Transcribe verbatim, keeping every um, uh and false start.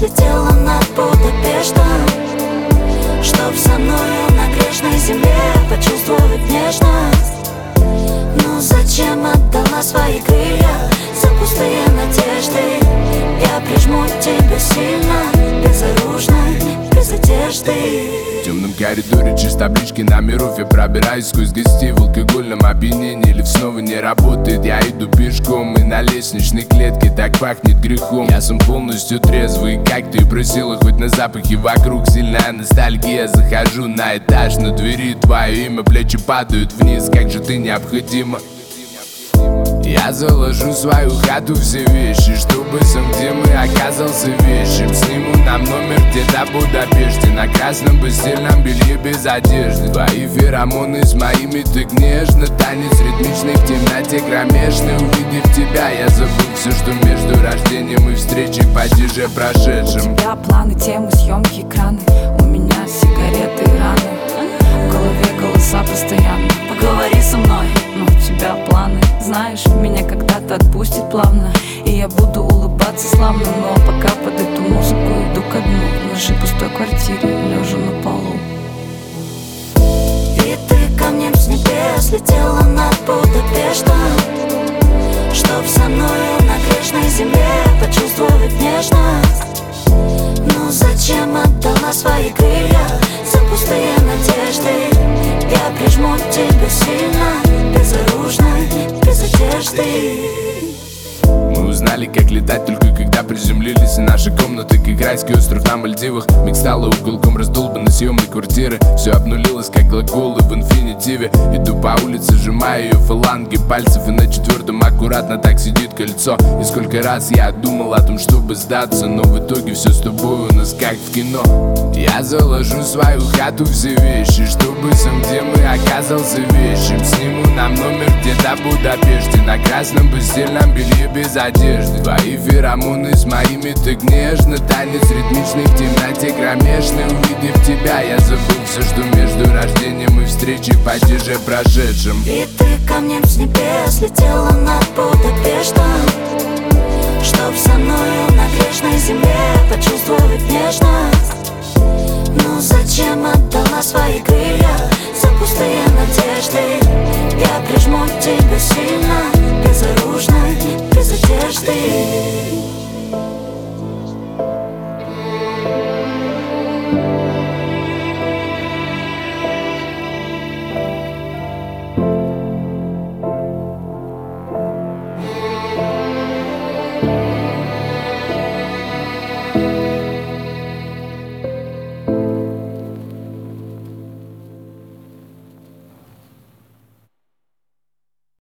слетела над Будапештом, чтоб со мною на грешной земле почувствовать нежность. Ну зачем отдала свои крылья за пустые надежды? Я прижму тебя сильно, безоружной, без одежды. В темном коридоре через таблички номеров я пробираюсь сквозь гостей в алкогольном опьянении. Лифт снова не работает, я иду пешком, и на лестничной клетке так пахнет грехом. Я сам полностью трезвый, как ты просила, хоть на запахе вокруг сильная ностальгия. Захожу на этаж, на двери твое имя, плечи падают вниз, как же ты необходима. Я заложу в свою хату все вещи, чтобы сам, где мы оказался вещим. Сниму нам номер где-то в Будапеште, на красном постельном белье без одежды. Твои феромоны с моими так нежно, танец ритмичный в темноте кромешной. Увидев тебя, я забыл все, что между рождением и встречей по диже прошедшим. У тебя планы, темы, съемки, экраны, у меня сигареты и раны. В голове голоса постоянно: поговори со мной. Но у тебя планы, знаешь, меня когда-то отпустит плавно, и я буду улыбаться славно. Но пока под эту музыку иду ко дну в нашей пустой квартире, лежа на полу. И ты камнем с небес летела над Будапештом, чтоб со мною на грешной земле почувствовать нежность. Ну зачем отдала свои крылья за пустые надежды? Я прижму тебя сильно, безоружной, без одежды. Мы узнали, как летать только когда приземлились, и наши комнаты, как райский остров на Мальдивах. Миг стала уголком раздолбанной съемной квартиры. Все обнулилось, как глаголы в инфинитиве. Иду по улице, сжимаю ее фаланги пальцев, и на четвертом аккуратно так сидит кольцо. И сколько раз я думал о том, чтобы сдаться, но в итоге все с тобой у нас как в кино. Я заложу в свою хату все вещи, чтобы сам, где мы оказался вещим. Сниму нам номер где-то в Будапеште, на красном постельном белье без одежды. Твои феромоны с моими так нежно, танец ритмичный в темноте кромешной. Увидев тебя, я забыл все, что между рождением и встречей по диже прошедшим. И ты камнем с небес летела над Будапештом, чтоб со мною на грешной земле почувствовать нежность. Ну зачем отдала свои крылья за пустые надежды? Я прижму тебя сильно, безоружной, без одежды.